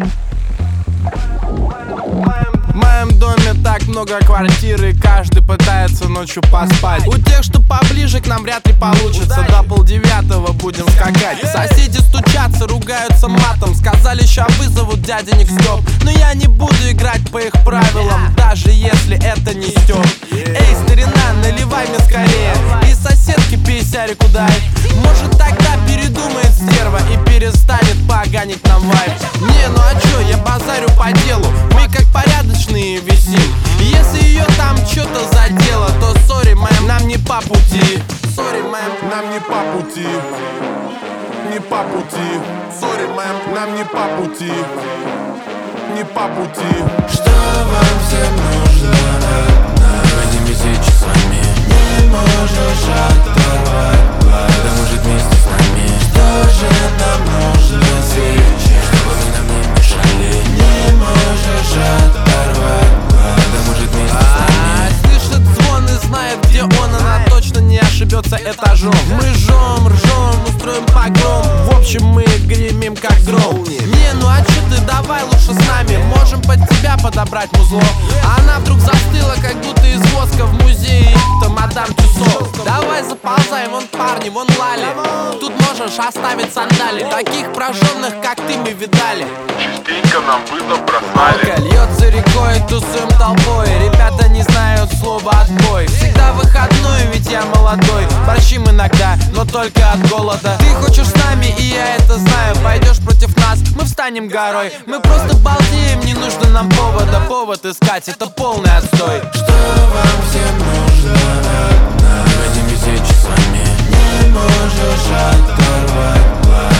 В моем доме так много квартир, и каждый пытается ночью поспать. У тех, что поближе, к нам вряд ли получится. До 8:30 будем скакать. Соседи стучатся, ругаются матом. Сказали, ща вызовут дяденек Стёп. Но я не буду играть по их правилам, даже если это не Стёп. Эй, старина, наливай мне скорее и соседке писярику дай. Может, тогда передумает стерва и перестанет поганить нам вайб. Не, ну а чё, я базарю по делу. Мы как порядочные висим. Если ее там что-то задело, то сори, мэм, нам не по пути. Сори, мэм, нам не по пути. Не по пути. Сори, мэм, нам не по пути. Не по пути. Что вам всем нужно от нас? В этими часами не можешь оторвать глаз. Да может вместе с нами. Что же нам нужно сейчас? Чтобы вы нам не мешали. Не можешь оторвать глаз. Да может вместе с нами. Слышит звон и знает, где он. Она точно не ошибется этажом. Мы жжем, ржем, устроим погром. В общем, мы гремим как гром. Не, ну а чё ты, давай лучше с нами. Можем под тебя подобрать музло. Она вдруг застыла, как будто из воска в музее. Это мадам Тюссо. Давай заползай, вон парни, вон Лали. Тут можешь оставить сандали. Таких прожженных, как ты, мы видали. Частенько нам вызов бросали. Алка льется рекой, тусуем толпой. Ребята не знают слова отбой. Всегда выходной, ведь я молодой. Борщим иногда, но только от голода. Ты хочешь с нами, и я это знаю. Пойдешь против нас, мы встанем горой. Мы просто балдеем, не нужно нам повода. Повод искать, это полный отстой. Что вам всем нужно от нас? В этими часами не можешь оторвать глаз.